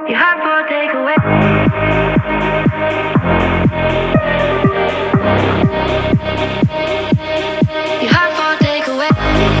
You have for takeaway. You have for takeaway.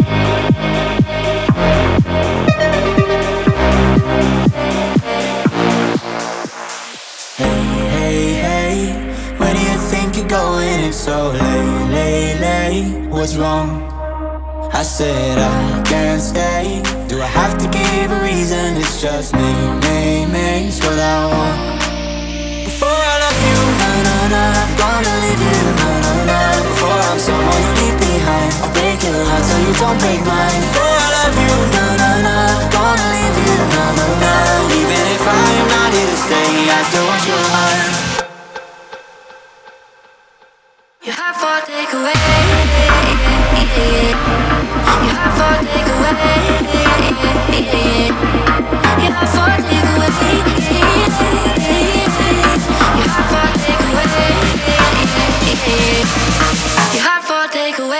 Hey, where do you think you're going? It's so late. What's wrong? I said I can't stay. Do I have to give a reason? It's just me, it's what I want. Before I love you, na, I'm gonna leave you, na. Before I'm someone you leave behind, I'll break your heart so you don't break mine. Before I love you, na, I'm gonna leave you, na. Even if I am not here to stay, I still want your heart. You have for takeaway. You have for takeaway. You have for takeaway. You have for takeaway. You have for takeaway.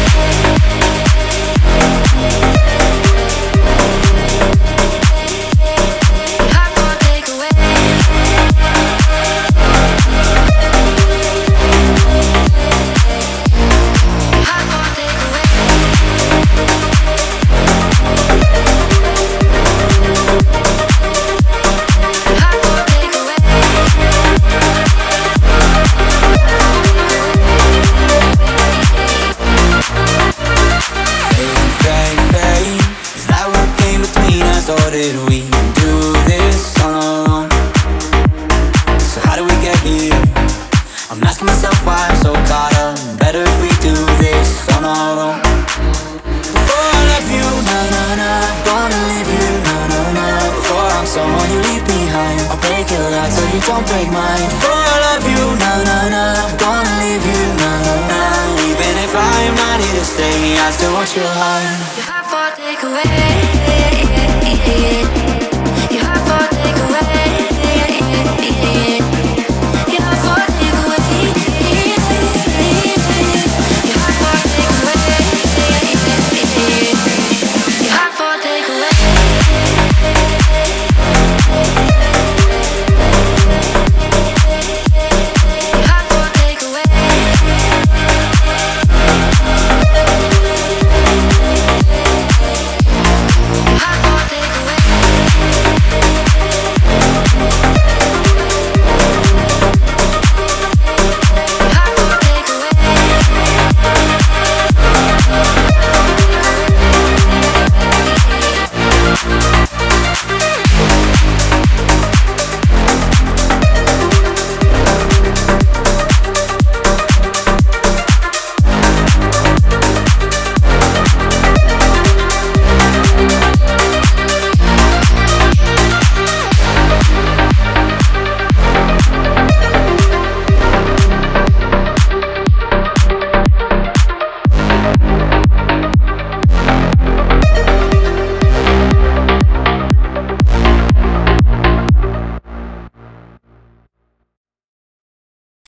Or did we do this on our own? So how did we get here? I'm asking myself why I'm so caught up. Better if we do this on our own. Before I love you, na, gonna leave you, na. Before I'm someone you leave behind, I'll break your heart so you don't break mine. Before I love you, na, gonna leave you, na. Even if I am not here to stay, I still want your heart. You have for takeaway.